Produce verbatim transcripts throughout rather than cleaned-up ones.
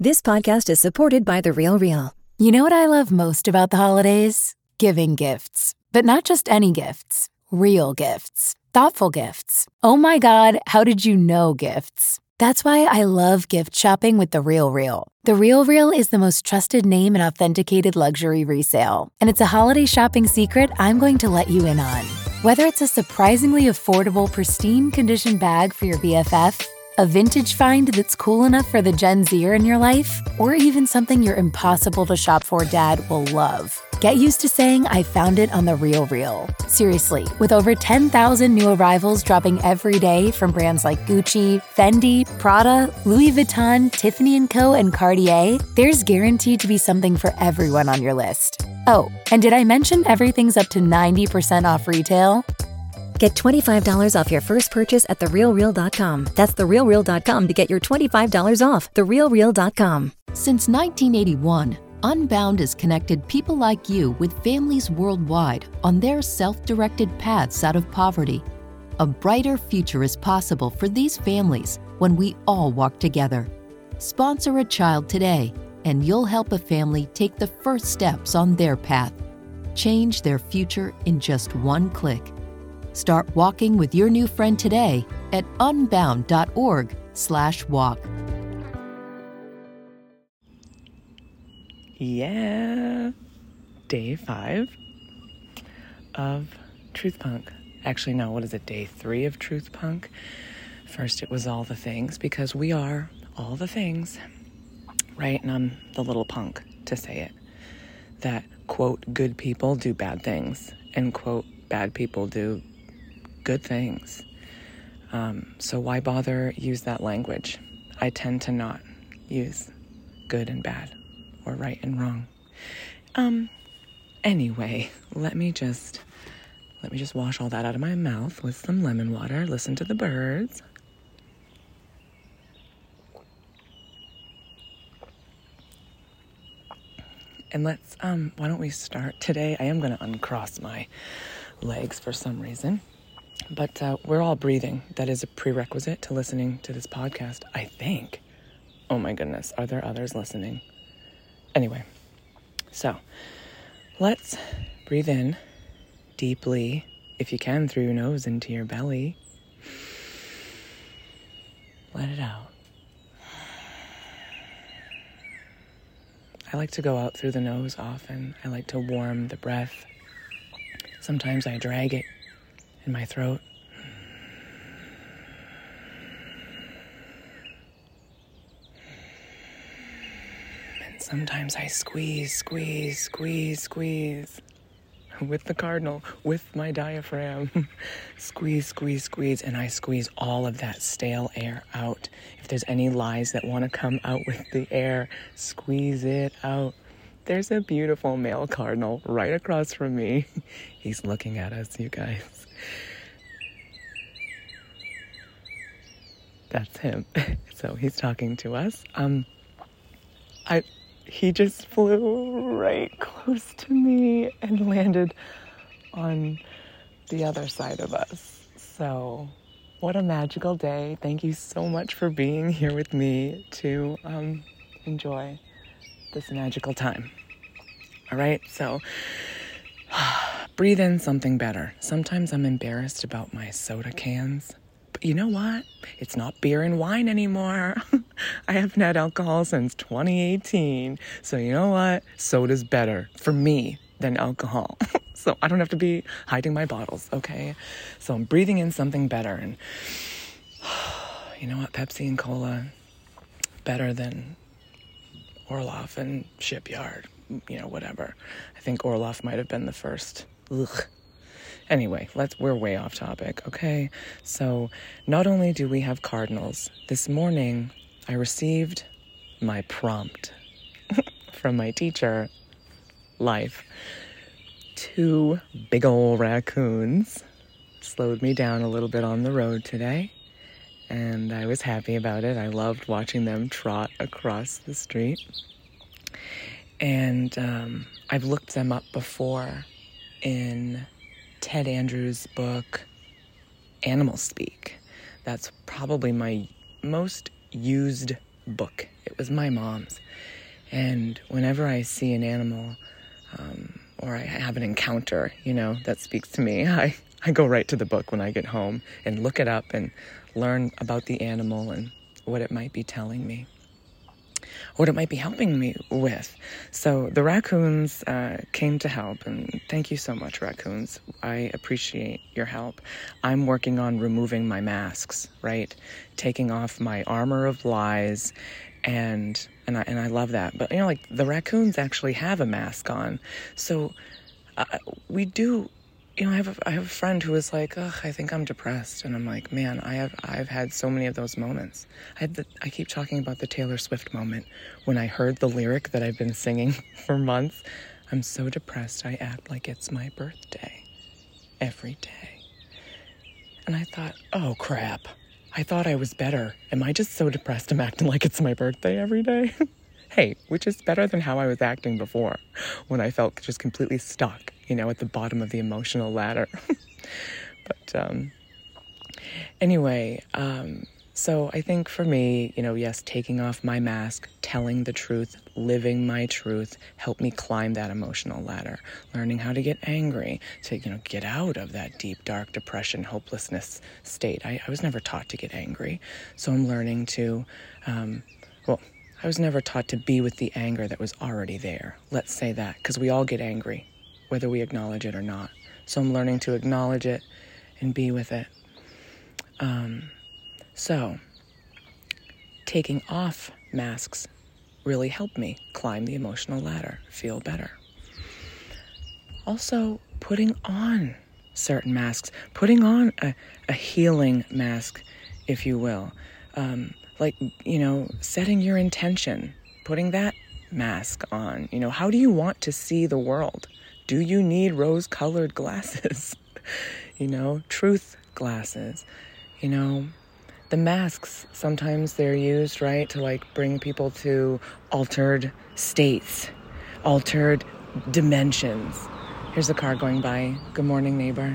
This podcast is supported by The Real Real. You know what I love most about the holidays? Giving gifts. But not just any gifts. Real gifts. Thoughtful gifts. Oh my God, how did you know gifts? That's why I love gift shopping with The Real Real. The Real Real is the most trusted name in authenticated luxury resale. And it's a holiday shopping secret I'm going to let you in on. Whether it's a surprisingly affordable, pristine condition bag for your B F F, a vintage find that's cool enough for the Gen Zer in your life, or even something your impossible to shop for dad will love. Get used to saying I found it on The Real Real. Seriously, with over ten thousand new arrivals dropping every day from brands like Gucci, Fendi, Prada, Louis Vuitton, Tiffany and Co, and Cartier, there's guaranteed to be something for everyone on your list. Oh, and did I mention everything's up to ninety percent off retail? Get twenty-five dollars off your first purchase at the real real dot com. That's the real real dot com to get your twenty-five dollars off. the real real dot com. Since nineteen eighty-one, Unbound has connected people like you with families worldwide on their self-directed paths out of poverty. A brighter future is possible for these families when we all walk together. Sponsor a child today, and you'll help a family take the first steps on their path. Change their future in just one click. Start walking with your new friend today at unbound.org slash walk. Yeah, day five of Truth Punk. Actually, no, what is it, day three of Truth Punk? First, it was all the things, because we are all the things, right? And I'm the little punk to say it. That, quote, good people do bad things, and, quote, bad people do good things. Um, so why bother use that language? I tend to not use good and bad or right and wrong. Um, anyway, let me just, let me just wash all that out of my mouth with some lemon water. Listen to the birds. And let's, um, why don't we start today? I am going to uncross my legs for some reason. But uh, we're all breathing. That is a prerequisite to listening to this podcast, I think. Oh my goodness, are there others listening? Anyway, so let's breathe in deeply, if you can, through your nose into your belly. Let it out. I like to go out through the nose often. I like to warm the breath. Sometimes I drag it in my throat. And sometimes I squeeze, squeeze, squeeze, squeeze. With the cardinal, with my diaphragm. Squeeze, squeeze, squeeze. And I squeeze all of that stale air out. If there's any lies that want to come out with the air, squeeze it out. There's a beautiful male cardinal right across from me. He's looking at us, you guys. That's him. So he's talking to us. Um, I, he just flew right close to me and landed on the other side of us. So what a magical day. Thank you so much for being here with me to um, enjoy this magical time. All right, so breathe in something better. Sometimes I'm embarrassed about my soda cans, but you know what? It's not beer and wine anymore. I haven't had alcohol since twenty eighteen. So you know what? Soda's better for me than alcohol. So I don't have to be hiding my bottles, okay? So I'm breathing in something better. And you know what? Pepsi and cola, better than Orloff and Shipyard, you know, whatever. I think Orloff might have been the first. Ugh. Anyway, let's, we're way off topic, okay? So not only do we have cardinals, this morning I received my prompt from my teacher, Life. Two big ol' raccoons slowed me down a little bit on the road today, and I was happy about it. I loved watching them trot across the street. And um, I've looked them up before in Ted Andrews' book, Animal Speak. That's probably my most used book, It was my mom's. And whenever I see an animal, um, or I have an encounter, you know, that speaks to me, I, I go right to the book when I get home and look it up and learn about the animal and what it might be telling me, what it might be helping me with. So the raccoons uh, came to help, and thank you so much, raccoons. I appreciate your help. I'm working on removing my masks, right? Taking off my armor of lies, and and I and I love that. But you know, like the raccoons actually have a mask on, so uh, we do. You know, I have a, I have a friend who is like, ugh, I think I'm depressed. And I'm like, man, I have, I've had so many of those moments. I had the, I keep talking about the Taylor Swift moment when I heard the lyric that I've been singing for months. I'm so depressed, I act like it's my birthday every day. And I thought, oh crap, I thought I was better. Am I just so depressed I'm acting like it's my birthday every day? Hey, which is better than how I was acting before when I felt just completely stuck, you know, at the bottom of the emotional ladder. But um, anyway, um, so I think for me, you know, yes, taking off my mask, telling the truth, living my truth, helped me climb that emotional ladder, learning how to get angry, to, you know, get out of that deep, dark depression, hopelessness state. I, I was never taught to get angry, so I'm learning to, um, well, I was never taught to be with the anger that was already there. Let's say that, because we all get angry, whether we acknowledge it or not. So I'm learning to acknowledge it and be with it. Um, so taking off masks really helped me climb the emotional ladder, feel better. Also, putting on certain masks, putting on a, a healing mask, if you will. Um, Like, you know, setting your intention, putting that mask on. You know, how do you want to see the world? Do you need rose-colored glasses? You know, truth glasses. You know, the masks, sometimes they're used, right, to like bring people to altered states, altered dimensions. Here's a car going by. Good morning, neighbor.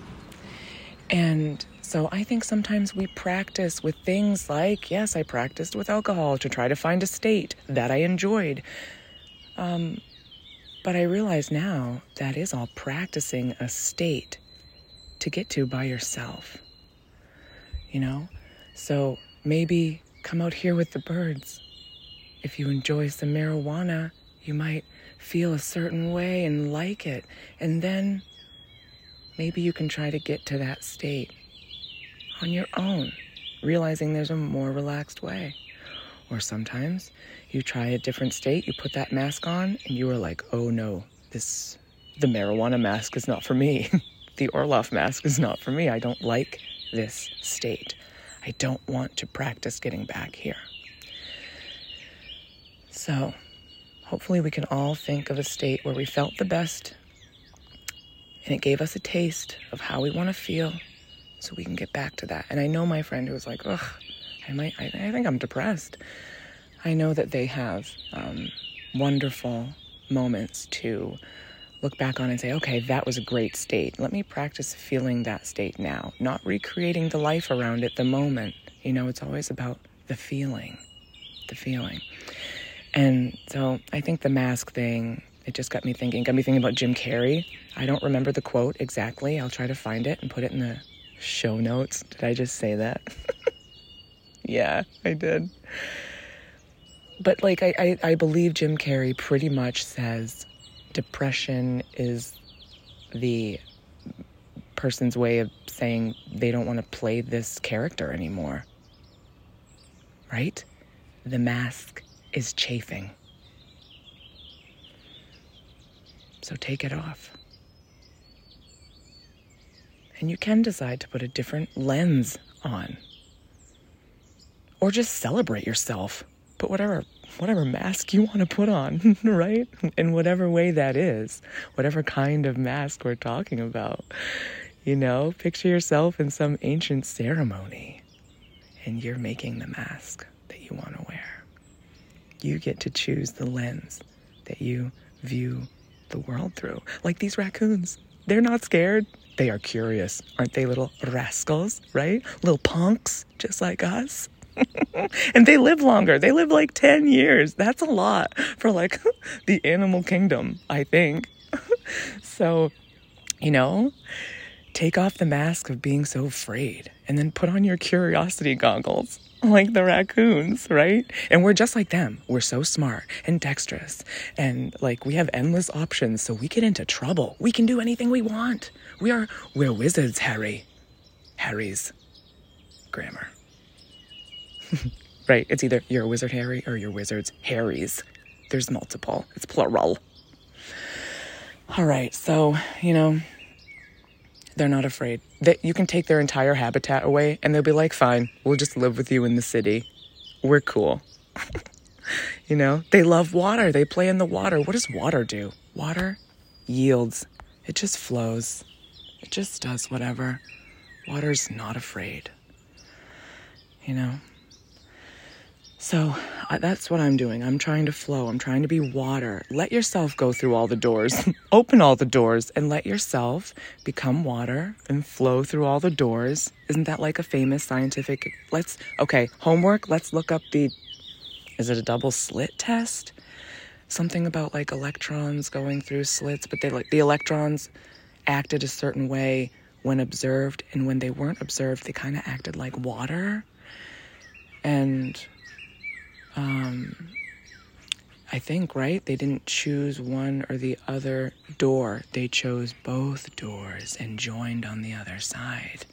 And so I think sometimes we practice with things like, yes, I practiced with alcohol to try to find a state that I enjoyed. Um, but I realize now that is all practicing a state to get to by yourself. You know? So maybe come out here with the birds. If you enjoy some marijuana, you might feel a certain way and like it. And then maybe you can try to get to that state on your own, realizing there's a more relaxed way. Or sometimes you try a different state, you put that mask on, and you are like, oh no, this, the marijuana mask is not for me. The Orloff mask is not for me. I don't like this state. I don't want to practice getting back here. So hopefully we can all think of a state where we felt the best, and it gave us a taste of how we want to feel, so we can get back to that. And I know my friend who was like, ugh, I might, I, I think I'm depressed. I know that they have um, wonderful moments to look back on and say, okay, that was a great state. Let me practice feeling that state now, not recreating the life around it the moment. You know, it's always about the feeling, the feeling. And so I think the mask thing, it just got me thinking, got me thinking about Jim Carrey. I don't remember the quote exactly. I'll try to find it and put it in the show notes. Did I just say that? Yeah, I did. But like, I, I, I believe Jim Carrey pretty much says depression is the person's way of saying they don't want to play this character anymore. Right? The mask is chafing. So take it off. And you can decide to put a different lens on. Or just celebrate yourself. Put whatever whatever mask you want to put on, right? In whatever way that is. Whatever kind of mask we're talking about. You know, picture yourself in some ancient ceremony. And you're making the mask that you want to wear. You get to choose the lens that you view the world through. Like these raccoons. They're not scared. They are curious. Aren't they little rascals, right? Little punks, just like us. And they live longer. They live like ten years. That's a lot for like the animal kingdom, I think. So, you know, take off the mask of being so afraid and then put on your curiosity goggles like the raccoons, right? And we're just like them. We're so smart and dexterous and like we have endless options, so we get into trouble. We can do anything we want. We are, we're wizards, Harry. Harry's grammar. Right? It's either you're a wizard, Harry, or you're wizards, Harrys. There's multiple. It's plural. All right. So, you know, they're not afraid. They, you can take their entire habitat away and they'll be like, fine, we'll just live with you in the city. We're cool. You know, they love water. They play in the water. What does water do? Water yields. It just flows. It just does whatever. Water's not afraid. You know? So uh, that's what I'm doing. I'm trying to flow. I'm trying to be water. Let yourself go through all the doors. Open all the doors and let yourself become water and flow through all the doors. Isn't that like a famous scientific... Let's... Okay, homework. Let's look up the... Is it a double slit test? Something about like electrons going through slits, but they like the electrons acted a certain way when observed, and when they weren't observed, they kind of acted like water. And... Um, I think, right? They didn't choose one or the other door. They chose both doors and joined on the other side.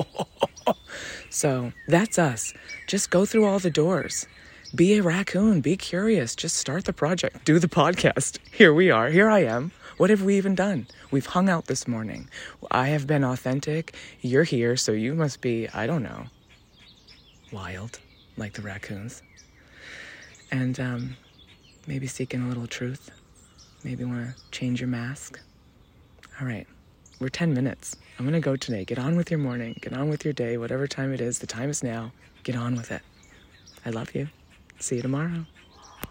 So that's us. Just go through all the doors. Be a raccoon. Be curious. Just start the project. Do the podcast. Here we are. Here I am. What have we even done? We've hung out this morning. I have been authentic. You're here, so you must be, I don't know, wild, like the raccoons. And um, maybe seeking a little truth. Maybe want to change your mask. All right. We're ten minutes. I'm going to go today. Get on with your morning. Get on with your day. Whatever time it is. The time is now. Get on with it. I love you. See you tomorrow.